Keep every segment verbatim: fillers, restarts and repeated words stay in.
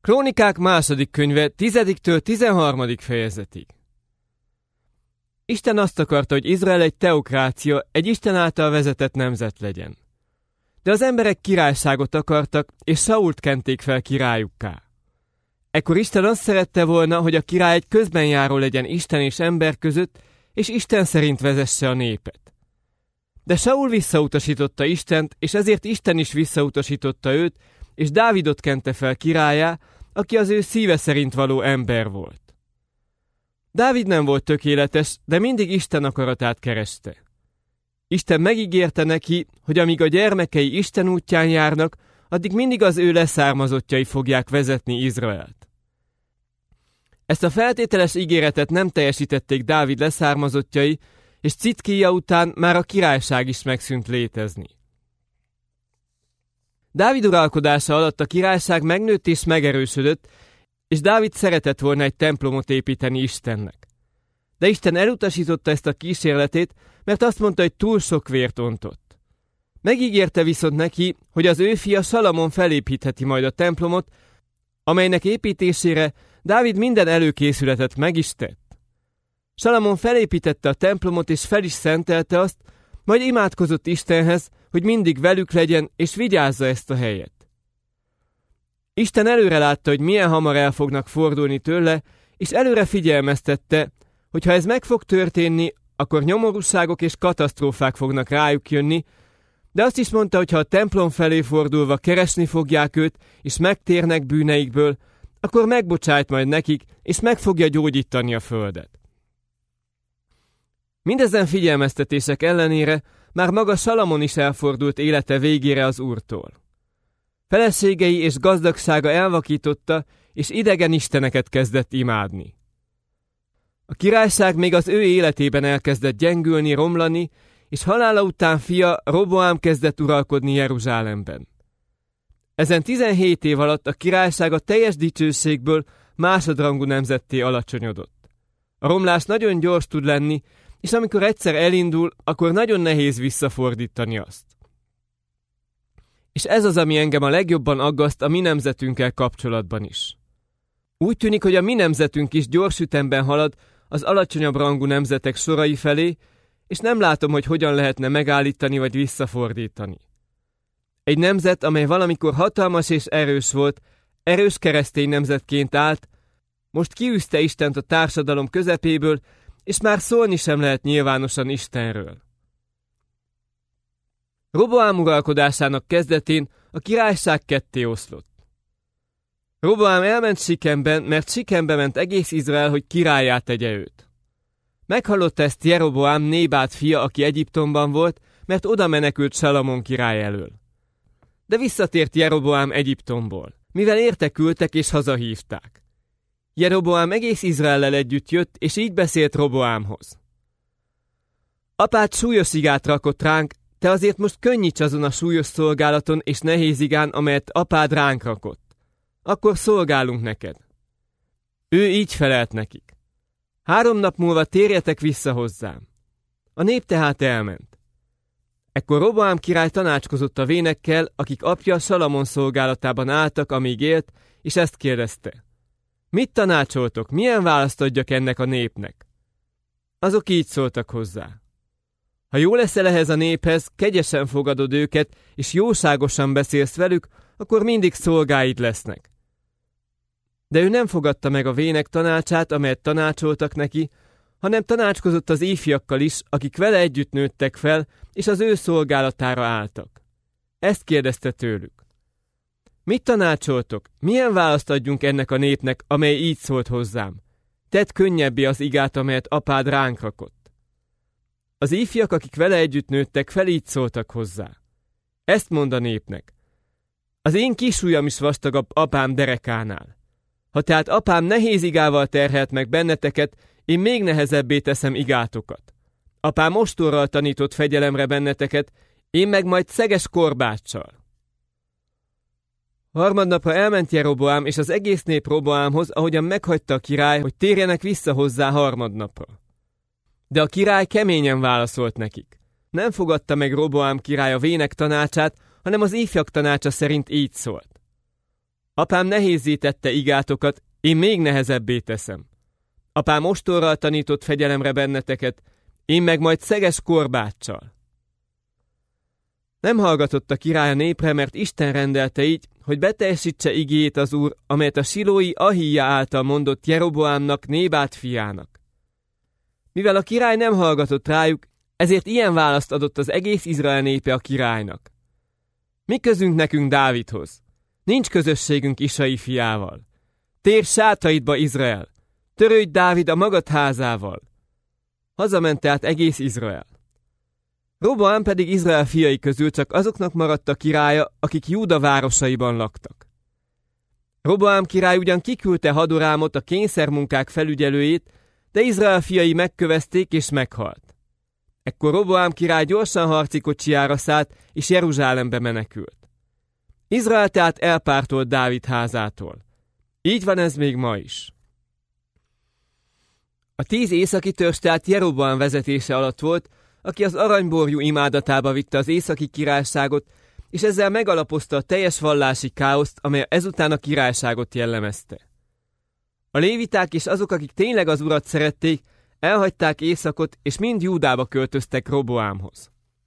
Krónikák második könyve tizediktől tizenharmadik fejezetig. Isten azt akarta, hogy Izrael egy teokrácia, egy Isten által vezetett nemzet legyen. De az emberek királyságot akartak, és Sault kenték fel királyukká. Ekkor Isten azt szerette volna, hogy a király egy közbenjáró legyen Isten és ember között, és Isten szerint vezesse a népet. De Saul visszautasította Istent, és ezért Isten is visszautasította őt, és Dávidot kente fel királlyá, aki az ő szíve szerint való ember volt. Dávid nem volt tökéletes, de mindig Isten akaratát kereste. Isten megígérte neki, hogy amíg a gyermekei Isten útján járnak, addig mindig az ő leszármazottjai fogják vezetni Izraelt. Ezt a feltételes ígéretet nem teljesítették Dávid leszármazottjai, és Citkija után már a királyság is megszűnt létezni. Dávid uralkodása alatt a királyság megnőtt és megerősödött, és Dávid szeretett volna egy templomot építeni Istennek. De Isten elutasította ezt a kísérletét, mert azt mondta, hogy túl sok vért ontott. Megígérte viszont neki, hogy az ő fia Salamon felépítheti majd a templomot, amelynek építésére Dávid minden előkészületet meg is tett. Salamon felépítette a templomot és fel is szentelte azt, majd imádkozott Istenhez, hogy mindig velük legyen és vigyázza ezt a helyet. Isten előre látta, hogy milyen hamar el fognak fordulni tőle, és előre figyelmeztette, hogy ha ez meg fog történni, akkor nyomorúságok és katasztrófák fognak rájuk jönni, de azt is mondta, hogy ha a templom felé fordulva keresni fogják őt, és megtérnek bűneikből, akkor megbocsájt majd nekik, és meg fogja gyógyítani a földet. Mindezen figyelmeztetések ellenére már maga Salamon is elfordult élete végére az Úrtól. Feleségei és gazdagsága elvakította, és idegen isteneket kezdett imádni. A királyság még az ő életében elkezdett gyengülni, romlani, és halála után fia Roboám kezdett uralkodni Jeruzsálemben. Ezen tizenhét év alatt a királyság a teljes dicsőségből másodrangú nemzetté alacsonyodott. A romlás nagyon gyors tud lenni, és amikor egyszer elindul, akkor nagyon nehéz visszafordítani azt. És ez az, ami engem a legjobban aggaszt a mi nemzetünkkel kapcsolatban is. Úgy tűnik, hogy a mi nemzetünk is gyors ütemben halad az alacsonyabb rangú nemzetek sorai felé, és nem látom, hogy hogyan lehetne megállítani vagy visszafordítani. Egy nemzet, amely valamikor hatalmas és erős volt, erős keresztény nemzetként állt, most kiűzte Istent a társadalom közepéből, és már szólni sem lehet nyilvánosan Istenről. Roboám uralkodásának kezdetén a királyság ketté oszlott. Roboám elment Sikemben, mert Sikembe ment egész Izrael, hogy királlyá tegye őt. Meghallotta ezt Jeroboám, Nébát fia, aki Egyiptomban volt, mert oda menekült Salamon király elől. De visszatért Jeroboám Egyiptomból, mivel értekültek és hazahívták. Jeroboám egész Izraellel együtt jött, és így beszélt Roboámhoz. Apád súlyos igát rakott ránk, te azért most könnyíts azon a súlyos szolgálaton és nehéz igán, amelyet apád ránk rakott. Akkor szolgálunk neked. Ő így felelt nekik. Három nap múlva térjetek vissza hozzám. A nép tehát elment. Ekkor Roboám király tanácskozott a vénekkel, akik apja Salamon szolgálatában álltak, amíg élt, és ezt kérdezte. Mit tanácsoltok, milyen választ adjak ennek a népnek? Azok így szóltak hozzá. Ha jó leszel ehhez a néphez, kegyesen fogadod őket, és jóságosan beszélsz velük, akkor mindig szolgáid lesznek. De ő nem fogadta meg a vének tanácsát, amelyet tanácsoltak neki, hanem tanácskozott az ifjakkal is, akik vele együtt nőttek fel, és az ő szolgálatára álltak. Ezt kérdezte tőlük. Mit tanácsoltok? Milyen választ adjunk ennek a népnek, amely így szólt hozzám? Tedd könnyebbé az igát, amelyet apád ránk rakott. Az ifjak, akik vele együtt nőttek fel, így szóltak hozzá. Ezt mond a népnek. Az én kisujjam is vastagabb apám derekánál. Ha tehát apám nehéz igával terhelt meg benneteket, én még nehezebbé teszem igátokat. Apám ostorral tanított fegyelemre benneteket, én meg majd szeges korbáccsal. Harmadnapra elment Jeroboám és az egész nép Roboámhoz, ahogyan meghagyta a király, hogy térjenek vissza hozzá harmadnapra. De a király keményen válaszolt nekik. Nem fogadta meg Roboám király a vének tanácsát, hanem az ifjak tanácsa szerint így szólt. Apám nehézzé tette igátokat, én még nehezebbé teszem. Apám ostorral tanított fegyelemre benneteket, én meg majd szeges korbáccsal. Nem hallgatott a király a népre, mert Isten rendelte így, hogy beteljesítse igéjét az Úr, amelyet a silói Ahija által mondott Jeroboámnak, Nébát fiának. Mivel a király nem hallgatott rájuk, ezért ilyen választ adott az egész Izrael népe a királynak. Mi közünk nekünk Dávidhoz? Nincs közösségünk Isai fiával. Térj sátraidba, Izrael! Törődj Dávid a magad házával! Hazament tehát egész Izrael. Roboám pedig Izrael fiai közül csak azoknak maradt a királya, akik Júda városaiban laktak. Roboám király ugyan kiküldte Hadorámot, a kényszermunkák felügyelőjét, de Izrael fiai megkövezték és meghalt. Ekkor Roboám király gyorsan harci kocsijára szállt, és Jeruzsálembe menekült. Izrael tehát elpártolt Dávid házától. Így van ez még ma is. A tíz északi törzs tehát Jeroboám vezetése alatt volt, aki az aranyborjú imádatába vitte az északi királyságot, és ezzel megalapozta a teljes vallási káoszt, amely ezután a királyságot jellemezte. A léviták és azok, akik tényleg az urat szerették, elhagyták Északot, és mind Júdába költöztek Roboámhoz.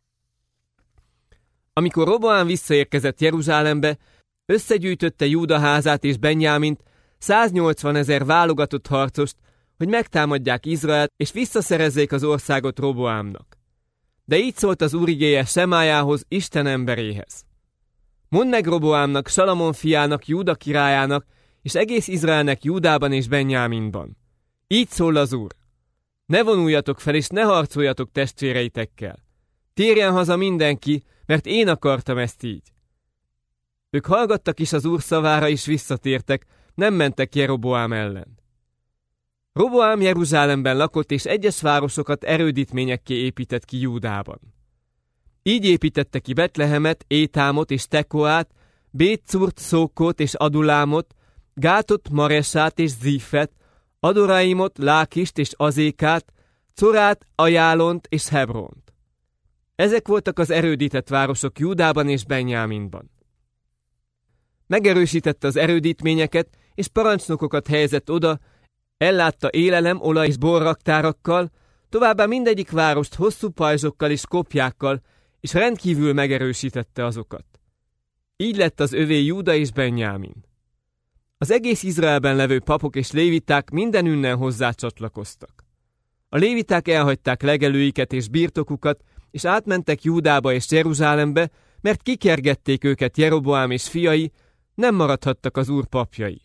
Amikor Roboám visszaérkezett Jeruzsálembe, összegyűjtötte Júda házát és Benjámint, száznyolcvanezer válogatott harcost, hogy megtámadják Izraelt, és visszaszerezzék az országot Roboámnak. De így szólt az Úr igéje Semájához, Isten emberéhez. Mondd meg Roboámnak, Salamon fiának, Júda királyának, és egész Izraelnek Júdában és Benjáminban. Így szól az Úr. Ne vonuljatok fel, és ne harcoljatok testvéreitekkel. Térjen haza mindenki, mert én akartam ezt így. Ők hallgattak is az Úr szavára, és visszatértek, nem mentek Jeroboám ellen. Roboám Jeruzsálemben lakott, és egyes városokat erődítményekké épített ki Júdában. Így építette ki Betlehemet, Étámot és Tekoát, Bétszurt, Szókot és Adulámot, Gátot, Maresát és Zífet, Adoraimot, Lákist és Azékát, Corát, Ajálont és Hebront. Ezek voltak az erődített városok Júdában és Benjáminban. Megerősítette az erődítményeket, és parancsnokokat helyezett oda, ellátta élelem, olaj és borraktárakkal, továbbá mindegyik várost hosszú pajzsokkal és kopjákkal, és rendkívül megerősítette azokat. Így lett az övé Júda és Benjámin. Az egész Izraelben levő papok és léviták mindenünnen hozzá csatlakoztak. A léviták elhagyták legelőiket és birtokukat, és átmentek Júdába és Jeruzsálembe, mert kikergették őket Jeroboám és fiai, nem maradhattak az Úr papjai.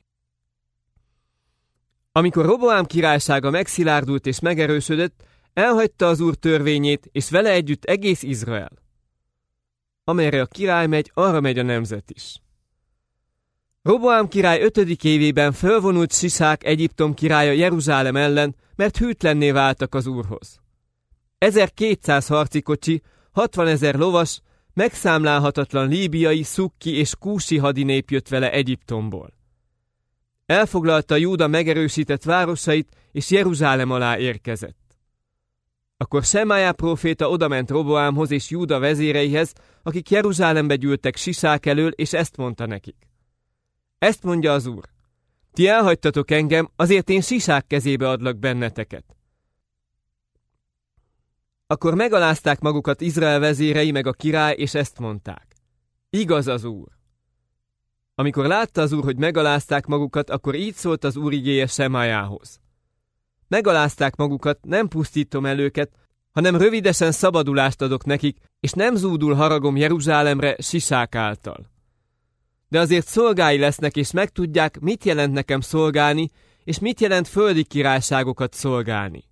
Amikor Roboám királysága megszilárdult és megerősödött, elhagyta az Úr törvényét, és vele együtt egész Izrael. Amerre a király megy, arra megy a nemzet is. Roboám király ötödik évében fölvonult Sisák Egyiptom királya Jeruzsálem ellen, mert hűtlenné váltak az Úrhoz. ezerkétszáz harci kocsi, hatvanezer lovas, megszámlálhatatlan líbiai, szukki és kúsi hadinép jött vele Egyiptomból. Elfoglalta Júda megerősített városait, és Jeruzsálem alá érkezett. Akkor Semájá próféta odament Roboámhoz és Júda vezéreihez, akik Jeruzsálembe gyűltek Sisák elől, és ezt mondta nekik. Ezt mondja az Úr. Ti elhagytatok engem, azért én Sisák kezébe adlak benneteket. Akkor megalázták magukat Izrael vezérei meg a király, és ezt mondták. Igaz az Úr. Amikor látta az Úr, hogy megalázták magukat, akkor így szólt az Úr igéje Semájához. Megalázták magukat, nem pusztítom el őket, hanem rövidesen szabadulást adok nekik, és nem zúdul haragom Jeruzsálemre Sisák által. De azért szolgái lesznek, és megtudják, mit jelent nekem szolgálni, és mit jelent földi királyságokat szolgálni.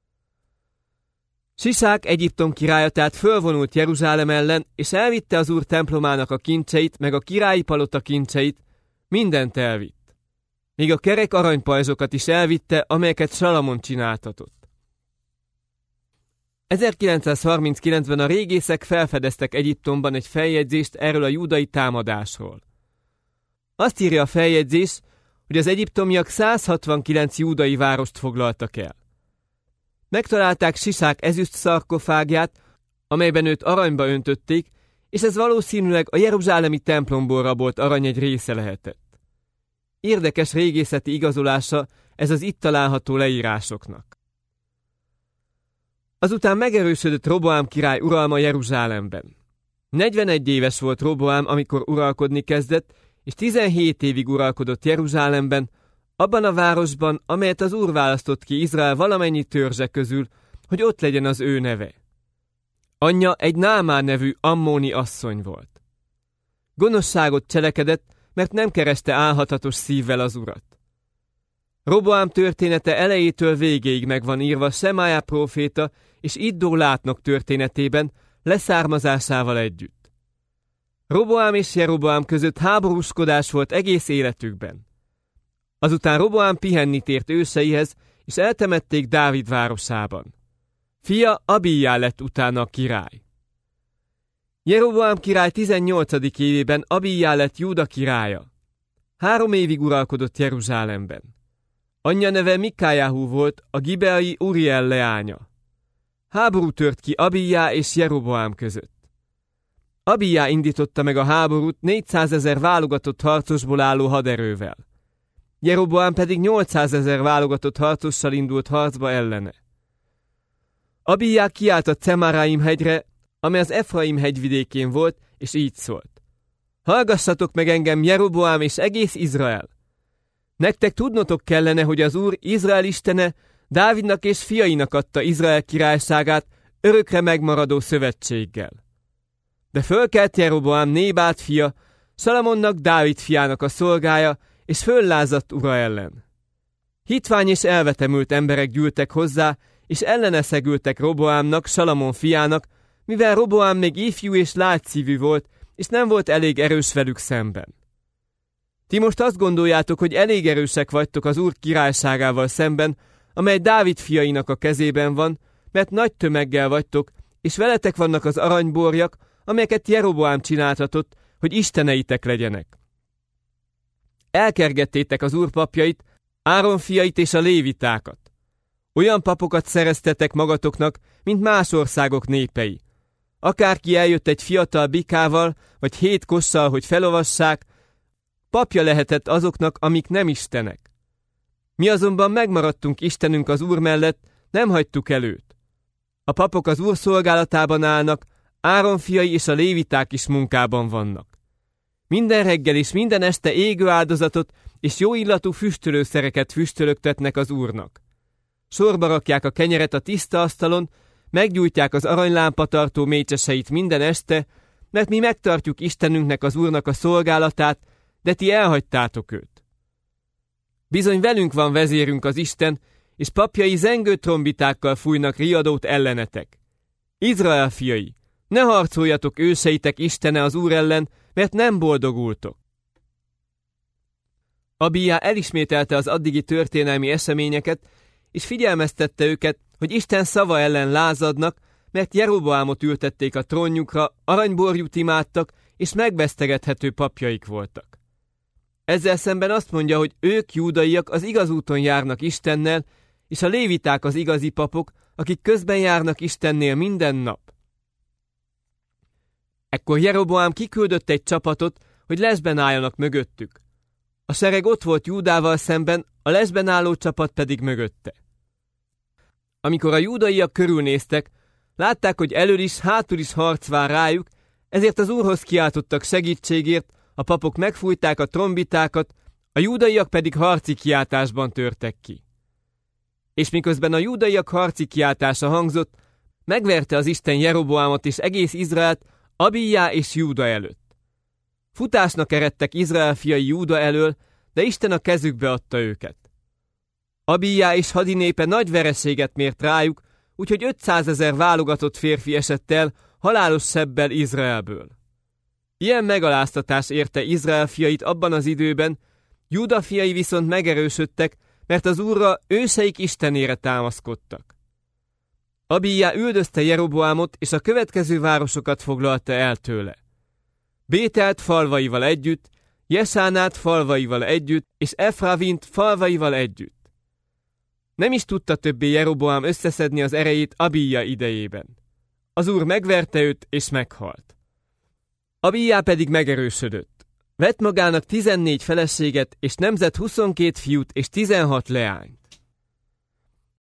Sisák Egyiptom királya tehát fölvonult Jeruzsálem ellen, és elvitte az Úr templomának a kincseit, meg a királyi palota kincseit, mindent elvitt. Még a kerek aranypajzsokat is elvitte, amelyeket Salamon csináltatott. ezerkilencszázharminckilencben a régészek felfedeztek Egyiptomban egy feljegyzést erről a júdai támadásról. Azt írja a feljegyzés, hogy az egyiptomiak száz hatvankilenc júdai várost foglaltak el. Megtalálták Sisák ezüst szarkofágját, amelyben őt aranyba öntötték, és ez valószínűleg a jeruzsálemi templomból rabolt arany egy része lehetett. érdekes régészeti igazolása ez az itt található leírásoknak. Azután megerősödött Roboám király uralma Jeruzsálemben. negyvenegy éves volt Roboám, amikor uralkodni kezdett, és tizenhét évig uralkodott Jeruzsálemben, abban a városban, amelyet az Úr választott ki Izrael valamennyi törzse közül, hogy ott legyen az ő neve. Anyja egy Námán nevű ammóni asszony volt. Gonoszságot cselekedett, mert nem kereste álhatatos szívvel az Urat. Roboám története elejétől végéig meg van írva Semája próféta és Iddó látnok történetében, leszármazásával együtt. Roboám és Jeroboám között háborúskodás volt egész életükben. Azután Roboám pihenni tért őseihez, és eltemették Dávid városában. Fia Abijá lett utána a király. Jeroboám király tizennyolcadik évében Abijá lett Júda királya. Három évig uralkodott Jeruzsálemben. Anyja neve Mikájáhú volt, a gibeai Uriel leánya. Háború tört ki Abijá és Jeroboám között. Abijá indította meg a háborút négyszázezer válogatott harcosból álló haderővel. Jeroboám pedig nyolcszázezer válogatott harcossal indult harcba ellene. Abijá kiállt a Cemaráim hegyre, amely az Efraim hegyvidékén volt, és így szólt. Hallgassatok meg engem, Jeroboám és egész Izrael! Nektek tudnotok kellene, hogy az Úr, Izrael istene, Dávidnak és fiainak adta Izrael királyságát örökre megmaradó szövetséggel. De fölkelt Jeroboám Nébát fia, Salamonnak, Dávid fiának a szolgája, és föllázadt ura ellen. Hitvány és elvetemült emberek gyűltek hozzá, és ellene szegültek Roboámnak, Salamon fiának, mivel Roboám még ifjú és lágyszívű volt, és nem volt elég erős velük szemben. Ti most azt gondoljátok, hogy elég erősek vagytok az Úr királyságával szemben, amely Dávid fiainak a kezében van, mert nagy tömeggel vagytok, és veletek vannak az aranyborjak, amelyeket Jeroboám csináltatott, hogy isteneitek legyenek. Elkergettétek az Úr papjait, Áron fiait és a lévitákat. Olyan papokat szereztetek magatoknak, mint más országok népei. Akárki eljött egy fiatal bikával, vagy hét kosszal, hogy felovassák, papja lehetett azoknak, amik nem istenek. Mi azonban megmaradtunk Istenünk az Úr mellett, nem hagytuk el őt. A papok az Úr szolgálatában állnak, Áron fiai és a léviták is munkában vannak. Minden reggel és minden este égő áldozatot és jó illatú füstölőszereket füstölöktetnek az Úrnak. Sorba rakják a kenyeret a tiszta asztalon, meggyújtják az aranylámpatartó mécseseit minden este, mert mi megtartjuk Istenünknek az Úrnak a szolgálatát, de ti elhagytátok őt. Bizony velünk van vezérünk az Isten, és papjai zengő trombitákkal fújnak riadót ellenetek. Izrael fiai, ne harcoljatok őseitek Istene az Úr ellen, mert nem boldogultok. Abijá elismételte az addigi történelmi eseményeket, és figyelmeztette őket, hogy Isten szava ellen lázadnak, mert Jeroboámot ültették a trónjukra, aranyborjút imádtak, és megvesztegethető papjaik voltak. Ezzel szemben azt mondja, hogy ők, júdaiak, az igaz úton járnak Istennel, és a léviták az igazi papok, akik közben járnak Istennél minden nap. Ekkor Jeroboám kiküldött egy csapatot, hogy lesben álljanak mögöttük. A sereg ott volt Júdával szemben, a lesben álló csapat pedig mögötte. Amikor a júdaiak körülnéztek, látták, hogy elől is, hátul is harc vár rájuk, ezért az Úrhoz kiáltottak segítségért, a papok megfújták a trombitákat, a júdaiak pedig harci kiáltásban törtek ki. És miközben a júdaiak harci kiáltása hangzott, megverte az Isten Jeroboámot és egész Izraelt Abijá és Júda előtt. Futásnak eredtek Izrael fiai Júda elől, de Isten a kezükbe adta őket. Abijá és hadinépe nagy vereséget mért rájuk, úgyhogy ötszázezer válogatott férfi esett el halálos sebbel Izraelből. Ilyen megaláztatás érte Izrael fiait abban az időben, Júda fiai viszont megerősödtek, mert az Úrra, őseik Istenére támaszkodtak. Abijá üldözte Jeroboámot, és a következő városokat foglalta el tőle. Bételt falvaival együtt, Jesánát falvaival együtt, és Efravint falvaival együtt. Nem is tudta többé Jeroboám összeszedni az erejét Abijá idejében. Az Úr megverte őt, és meghalt. Abijá pedig megerősödött. Vett magának tizennégy feleséget, és nemzett huszonkét fiút és tizenhat leányt.